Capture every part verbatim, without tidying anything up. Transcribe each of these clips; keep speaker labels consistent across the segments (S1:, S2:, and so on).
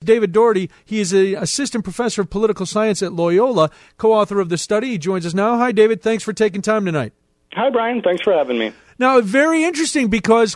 S1: David Doherty. He is an assistant professor of political science at Loyola, co-author of the study. He joins us now. Hi, David. Thanks for taking time tonight.
S2: Hi, Brian. Thanks for having me.
S1: Now, very interesting because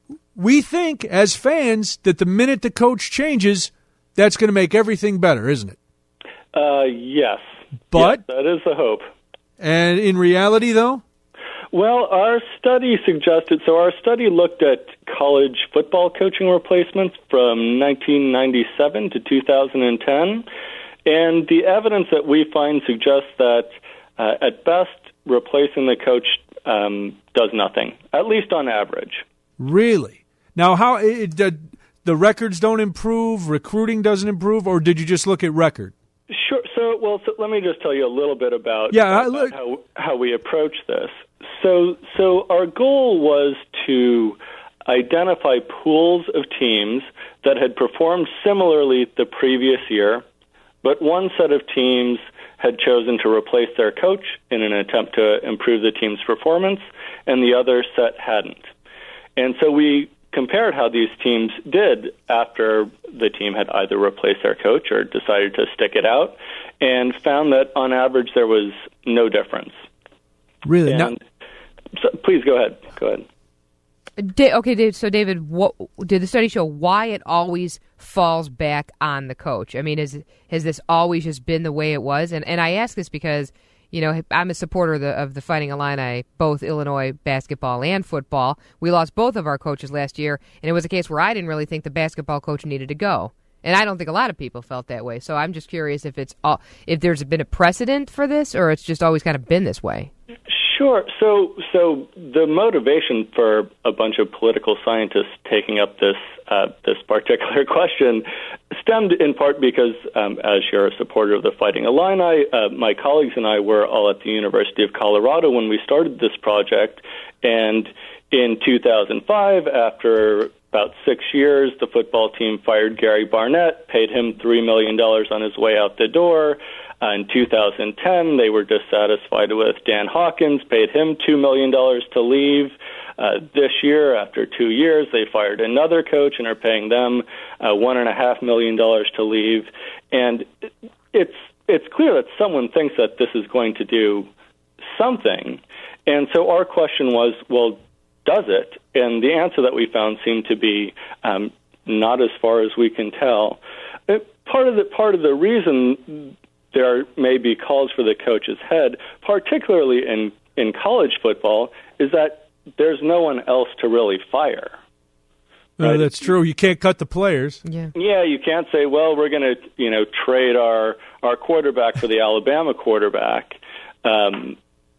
S1: we think as fans that the minute the coach changes, that's going to make everything better, isn't it?
S2: Uh, yes.
S1: But
S2: yes, that is the hope.
S1: And in reality, though?
S2: Well, our study suggested, so our study looked at college football coaching replacements from nineteen ninety-seven to two thousand ten, and the evidence that we find suggests that, uh, at best, replacing the coach um, does nothing, at least on average.
S1: Really? Now, how it, the, the records don't improve, recruiting doesn't improve, or did you just look at record?
S2: Sure. So, well, so let me just tell you a little bit about,
S1: yeah,
S2: about how how we approach this. So, so our goal was to identify pools of teams that had performed similarly the previous year, but one set of teams had chosen to replace their coach in an attempt to improve the team's performance, and the other set hadn't. And so we compared how these teams did after the team had either replaced their coach or decided to stick it out, and found that on average there was no difference.
S1: Really?
S2: And
S1: no.
S2: So, please go ahead. Go ahead.
S3: Da- okay, Dave, so David, what, did the study show why it always falls back on the coach? I mean, is, has this always just been the way it was? And and I ask this because, you know, I'm a supporter of the, of the Fighting Illini, both Illinois basketball and football. We lost both of our coaches last year, and it was a case where I didn't really think the basketball coach needed to go. And I don't think a lot of people felt that way. So I'm just curious if it's all, if there's been a precedent for this, or it's just always kind of been this way.
S2: Sure. So, so the motivation for a bunch of political scientists taking up this uh, this particular question stemmed in part because, um, as you're a supporter of the Fighting Illini, uh, my colleagues and I were all at the University of Colorado when we started this project, and in two thousand five, after about six years, the football team fired Gary Barnett, paid him three million dollars on his way out the door. Uh, in two thousand ten, they were dissatisfied with Dan Hawkins, paid him two million dollars to leave. Uh, this year, after two years, they fired another coach and are paying them uh, one point five million dollars to leave. And it's it's clear that someone thinks that this is going to do something. And so our question was, well, does it? And the answer that we found seemed to be um, not as far as we can tell. Uh, part of the part of the reason there may be calls for the coach's head, particularly in, in college football, is that there's no one else to really fire.
S1: Right? Uh, that's true. You can't cut the players.
S3: Yeah,
S2: yeah. You can't say, well, we're going to, you know, trade our, our quarterback for the Alabama quarterback. Um,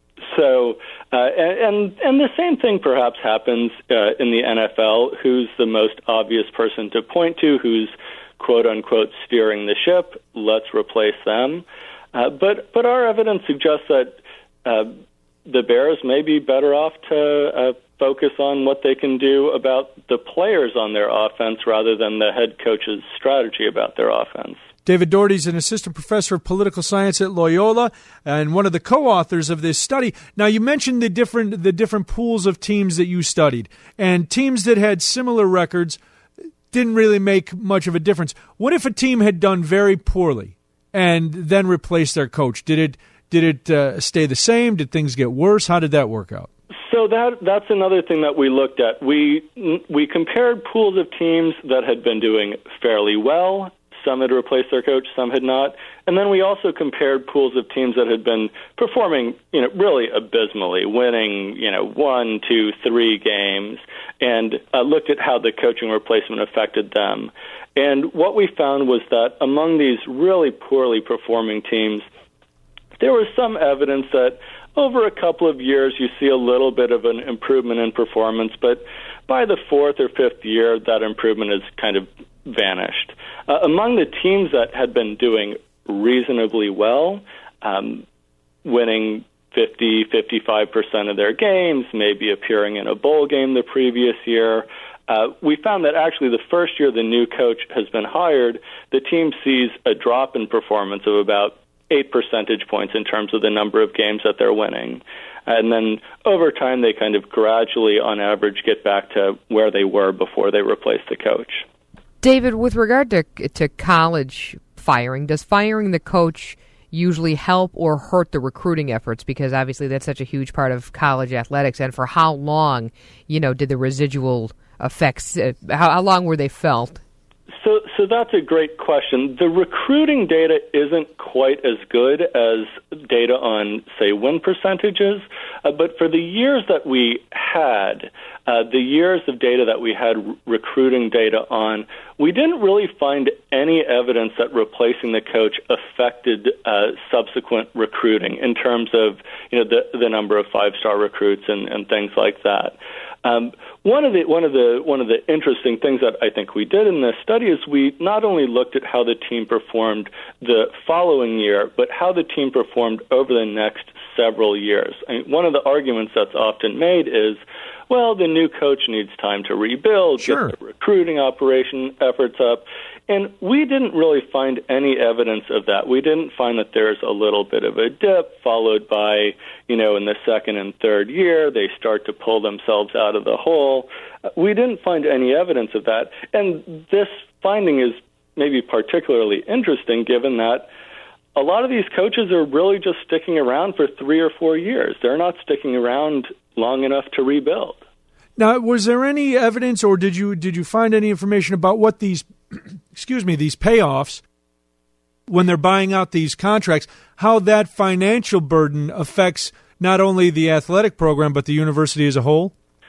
S2: so, uh, and and the same thing perhaps happens uh, in the N F L. Who's the most obvious person to point to? Who's quote-unquote steering the ship? Let's replace them. Uh, but but our evidence suggests that uh, the Bears may be better off to uh, focus on what they can do about the players on their offense rather than the head coach's strategy about their offense.
S1: David Doherty is an assistant professor of political science at Loyola and one of the co-authors of this study. Now, you mentioned the different the different pools of teams that you studied, and teams that had similar records didn't really make much of a difference. What if a team had done very poorly and then replaced their coach? Did it did it uh, stay the same? Did things get worse? How did that work out?
S2: So that that's another thing that we looked at. We we compared pools of teams that had been doing fairly well. Some had replaced their coach, some had not. And then we also compared pools of teams that had been performing, you know, really abysmally, winning, you know, one, two, three games, and uh, looked at how the coaching replacement affected them. And what we found was that among these really poorly performing teams, there was some evidence that over a couple of years you see a little bit of an improvement in performance, but by the fourth or fifth year, that improvement has kind of vanished. Uh, among the teams that had been doing reasonably well, um, winning fifty, fifty-five percent of their games, maybe appearing in a bowl game the previous year, uh, we found that actually the first year the new coach has been hired, the team sees a drop in performance of about eight percentage points in terms of the number of games that they're winning. And then over time, they kind of gradually, on average, get back to where they were before they replaced the coach.
S3: David, with regard to to college firing, does firing the coach usually help or hurt the recruiting efforts? Because obviously that's such a huge part of college athletics. And for how long, you know, did the residual effects, uh, how, how long were they felt?
S2: So, so that's a great question. The recruiting data isn't quite as good as data on, say, win percentages, uh, but for the years that we had, uh, the years of data that we had r- recruiting data on, we didn't really find any evidence that replacing the coach affected uh, subsequent recruiting in terms of, you know, the, the number of five-star recruits and, and things like that. Um, one of the one of the one of the interesting things that I think we did in this study is we not only looked at how the team performed the following year, but how the team performed over the next several years. I mean, one of the arguments that's often made is, well, the new coach needs time to rebuild,
S1: sure.
S2: get the recruiting operation efforts up. And we didn't really find any evidence of that. We didn't find that there's a little bit of a dip followed by, you know, in the second and third year, they start to pull themselves out of the hole. We didn't find any evidence of that. And this finding is maybe particularly interesting given that a lot of these coaches are really just sticking around for three or four years. They're not sticking around long enough to rebuild.
S1: Now, was there any evidence, or did you did you find any information about what these, excuse me, these payoffs, when they're buying out these contracts, how that financial burden affects not only the athletic program but the university as a whole?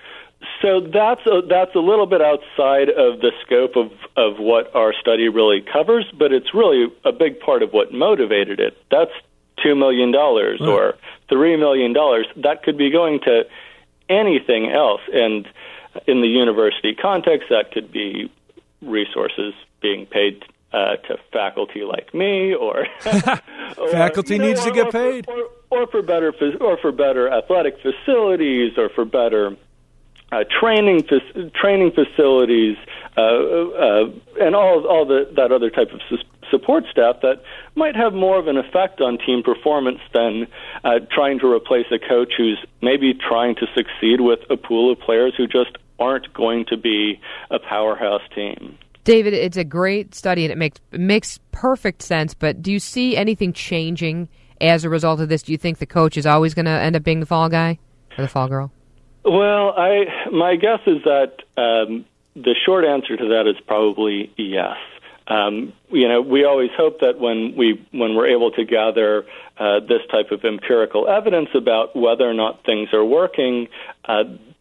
S2: So that's a, that's a little bit outside of the scope of, of what our study really covers, but it's really a big part of what motivated it. That's two million dollars right. or three million dollars. That could be going to anything else. And in the university context, that could be resources being paid uh, to faculty like me, or, or
S1: faculty
S2: you know,
S1: needs
S2: or,
S1: to get
S2: or
S1: paid,
S2: for, or, or for better or for better athletic facilities, or for better uh, training training facilities, uh, uh, and all all the that other type of support staff that might have more of an effect on team performance than uh, trying to replace a coach who's maybe trying to succeed with a pool of players who just aren't going to be a powerhouse team.
S3: David, it's a great study and it makes it makes perfect sense, but do you see anything changing as a result of this? Do you think the coach is always going to end up being the fall guy or the fall girl?
S2: Well, I my guess is that um, the short answer to that is probably yes. Um, you know, we always hope that when we when we're able to gather uh, this type of empirical evidence about whether or not things are working, uh,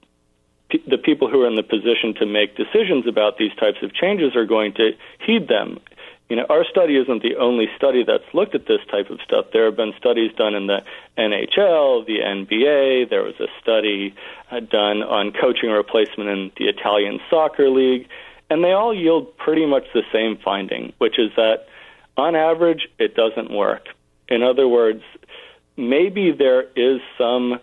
S2: p- the people who are in the position to make decisions about these types of changes are going to heed them. You know, our study isn't the only study that's looked at this type of stuff. There have been studies done in the N H L, the N B A. There was a study uh, done on coaching replacement in the Italian Soccer League. And they all yield pretty much the same finding, which is that, on average, it doesn't work. In other words, maybe there is some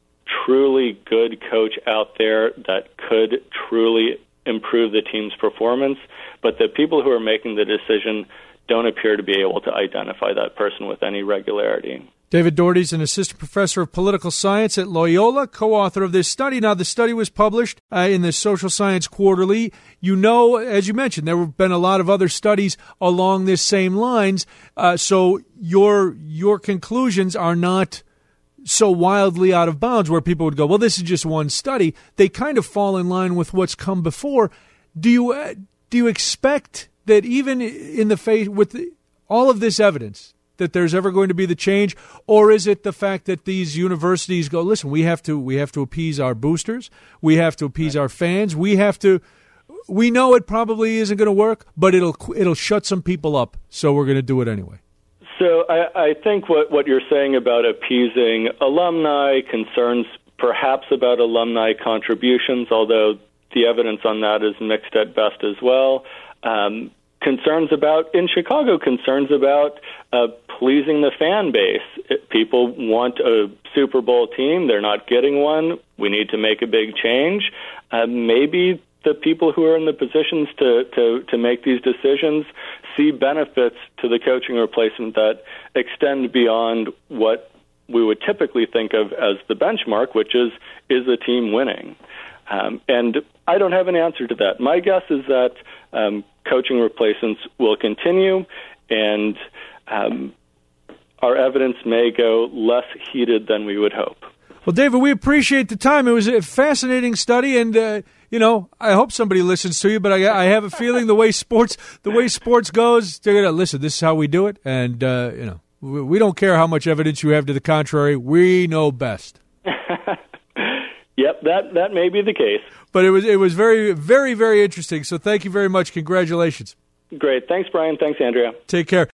S2: truly good coach out there that could truly improve the team's performance, but the people who are making the decision don't appear to be able to identify that person with any regularity.
S1: David Daugherty is an assistant professor of political science at Loyola, co-author of this study. Now, the study was published uh, in the Social Science Quarterly. You know, as you mentioned, there have been a lot of other studies along this same lines. Uh, so your your conclusions are not so wildly out of bounds where people would go, well, this is just one study. They kind of fall in line with what's come before. Do you uh, do you expect that even in the face with the, all of this evidence, that there's ever going to be the change, or is it the fact that these universities go, listen, we have to we have to appease our boosters, we have to appease right. our fans, we have to, we know it probably isn't going to work, but it'll it'll shut some people up, so we're going to do it anyway.
S2: So I, I think what, what you're saying about appeasing alumni, concerns perhaps about alumni contributions, although the evidence on that is mixed at best as well. Um, concerns about, in Chicago, concerns about uh, pleasing the fan base. If people want a Super Bowl team. They're not getting one. We need to make a big change. Uh, maybe the people who are in the positions to, to, to make these decisions see benefits to the coaching replacement that extend beyond what we would typically think of as the benchmark, which is, is a team winning? Um, and I don't have an answer to that. My guess is that um, coaching replacements will continue, and um, our evidence may go less heated than we would hope.
S1: Well, David, we appreciate the time. It was a fascinating study, and uh, you know, I hope somebody listens to you. But I, I have a feeling the way sports, the way sports goes, they're gonna listen. This is how we do it, and uh, you know, we, we don't care how much evidence you have to the contrary. We know best.
S2: Yep, that that may be the case.
S1: But it was it was very very very interesting. So thank you very much. Congratulations.
S2: Great. Thanks, Brian. Thanks, Andrea.
S1: Take care.